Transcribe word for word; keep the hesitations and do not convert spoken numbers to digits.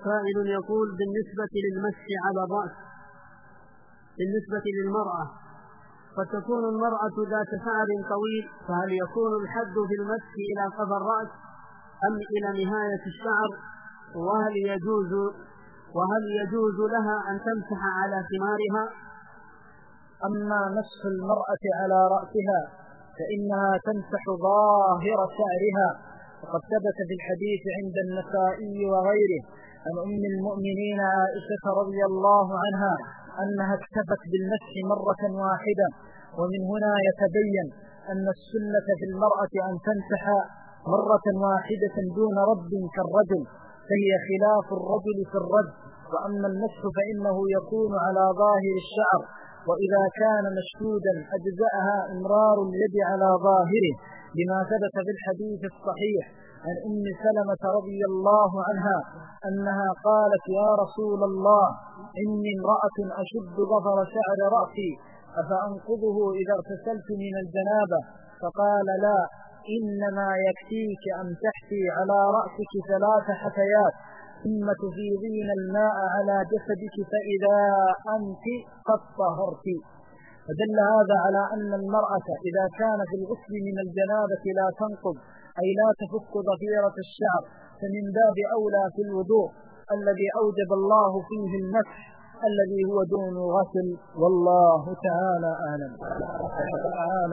سائل يقول: بالنسبة للمسح على الرأس بالنسبة للمرأة، قد تكون المرأة ذات شعر طويل، فهل يكون الحد في المسح إلى قفا الرأس أم إلى نهاية الشعر؟ وهل يجوز وهل يجوز لها أن تمسح على ثمارها؟ أما مسح المرأة على رأسها فإنها تمسح ظاهر شعرها، وقد ثبت في الحديث عند النسائي وغيره عن أم المؤمنين عائشة رضي الله عنها أنها اكتفت بالمسح مرة واحدة. ومن هنا يتبين أن السنة في المرأة أن تمسح مرة واحدة دون رد كالرجل، فهي خلاف الرجل في الرد. وأما المسح فإنه يكون على ظاهر الشعر، وإذا كان مشدودا أجزأها إمرار اليد على ظاهره، لما ثبت في الحديث الصحيح عن أم سلمة رضي الله عنها أنها قالت: يا رسول الله، إني امرأة أشد ظفر شعر رأسي، أفأنقضه إذا اغتسلت من الجنابة؟ فقال: لا، إنما يكفيك أن تحفي على رأسك ثلاث حفيات ثم تفيضين الماء على جسدك فإذا أنت قد طهرت. فدل هذا على أن المرأة إذا كان في الغسل من الجنابة لا تنقض، أي لا تفك ضفيرة الشعر، فمن باب أولى في الوضوء الذي أوجب الله فيه المسح الذي هو دون غسل، والله تعالى أعلم.